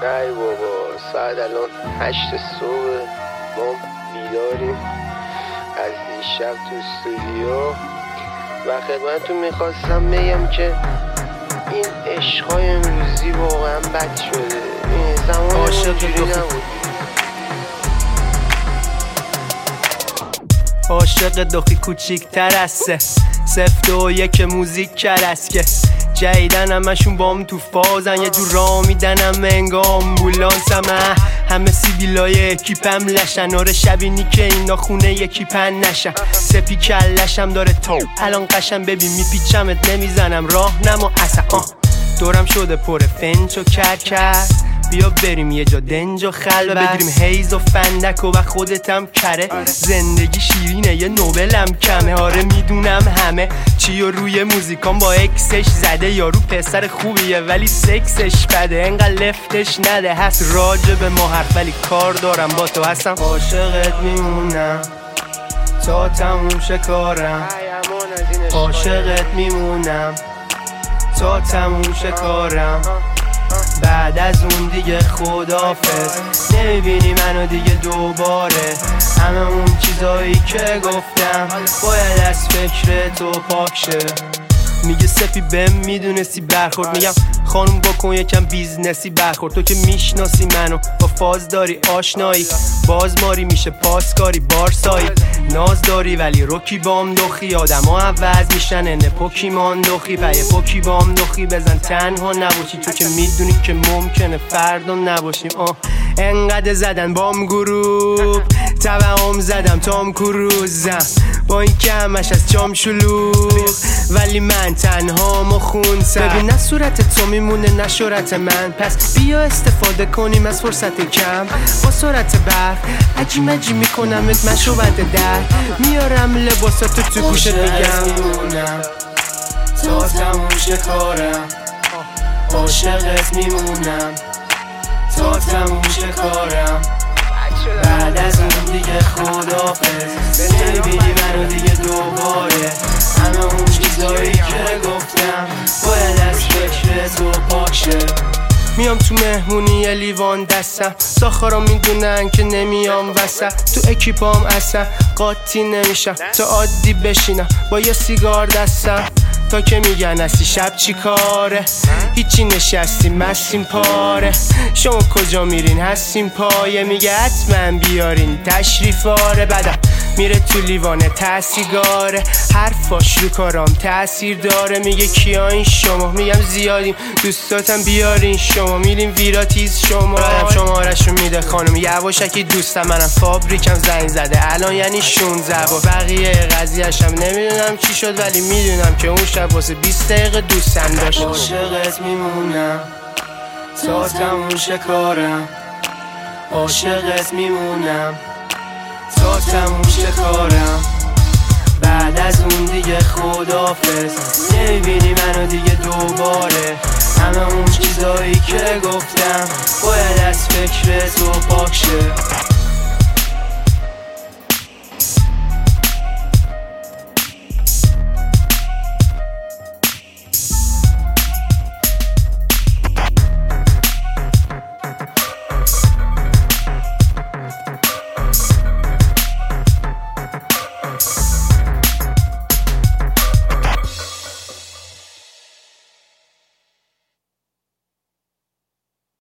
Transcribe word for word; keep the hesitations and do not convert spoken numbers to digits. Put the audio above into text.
ای بابا ساعت الان هشت صبح، ما بیداریم از دیشب تو استودیو و خدمتتون میخواستم بگم که این عشقای امروزی واقعا بد شده. این زمان اینجوری نبود. عاشق دخی کوچیک تر از سه سفت و یک موزیک کرست که جیدن همشون بام تو فازن، یه جور را میدنم انگا آمبولانس همه همه سیبیلای اکیپم لشن. آره شبینی که اینا خونه یکی پن نشن، سپی کلشم داره تا الان قشم ببین میپیچمت نمیزنم راه نما اصلا آه. دورم شده پر فنج و کرکر، بیا بریم یه جا دنج و خلوه بگیریم هیز و فندک و خودتم کره. زندگی شیرینه یه نوبلم کمه. آره میدونم همه چی و روی موزیکان با اکسش زده، یارو پسر خوبیه ولی سکسش بده، انقدر لفتش نده. هست راجع به ما حرف ولی کار دارم با تو هستم. عاشقت میمونم تا تموم شه کارم، عاشقت میمونم تا تموم شه کارم. بعد از اون دیگه خدافظ، نمیبینی منو دیگه دوباره. همه اون چیزایی که گفتم باید از فکر تو پاک شه. میگه سپی بهم میدونستی برخورد، میگم خانوم بکن یکم بیزنسی برخورد. تو که میشناسی منو با فاز داری آشنایی، بازماری میشه پاسکاری بارسایی. ناز داری ولی روکی بام دخی، آدم ها عوض میشن انه پوکیمان دخی. پایه پوکی بام دخی بزن تنها نباشی، تو که میدونی که ممکنه فردا نباشیم. آه انقدر زدن بام گروپ تبعام زدم تام کروزم، با این که همش از چام شلوغ ولی من تنها ما خونسم. ببین نه صورت تو میمونه نه شورت من، پس بیا استفاده کنیم از فرصت کم. با سرعت برق عجی مجی میکنمت مشوبت در، میارم لباساتو تو گوشت میگم میمونم تا تموم شه کارم. عاشقت میمونم تا تموم شه کارم. بعد از اون دیگه خدافظ، نمیبینی منو دیگه دوباره. همه اون چیزایی که گفتم باید از فکر تو پاک شه. میام تو مهمونی یه لیوان دستم، ساخارا میدونن که نمیام وسط. تو اکیپام اصلا قاطی نمیشم تا عادی بشینم با یه سیگار دستم. تا که میگن هستی شب چی کاره، هیچی نشستی مستیم پاره. شما کجا میرین هستیم پایه، میگه حتما بیارین تشریفاره. بعدم میره تو لیوانه تسیگاره، حرفاش رو کارام تاثیر داره. میگه کیا این شما، میگم زیادیم دوستاتم بیارین شما. میریم ویراتیز شما رم شمارشو میده خانم یواشکی دوستم. منم فابریکم زنگ زده الان یعنی شونزده و بقیه قضیهشم نمیدونم چی شد ولی میدونم که اون شب واسه بیست دقیقه دوستم داشت. عاشقت میمونم تا تموم شه کارم، عاشقت میمونم تا تموم شه کارم. بعد از اون دیگه خدافظ، نمیبینی منو دیگه دوباره. همه اون چیزایی که گفتم باید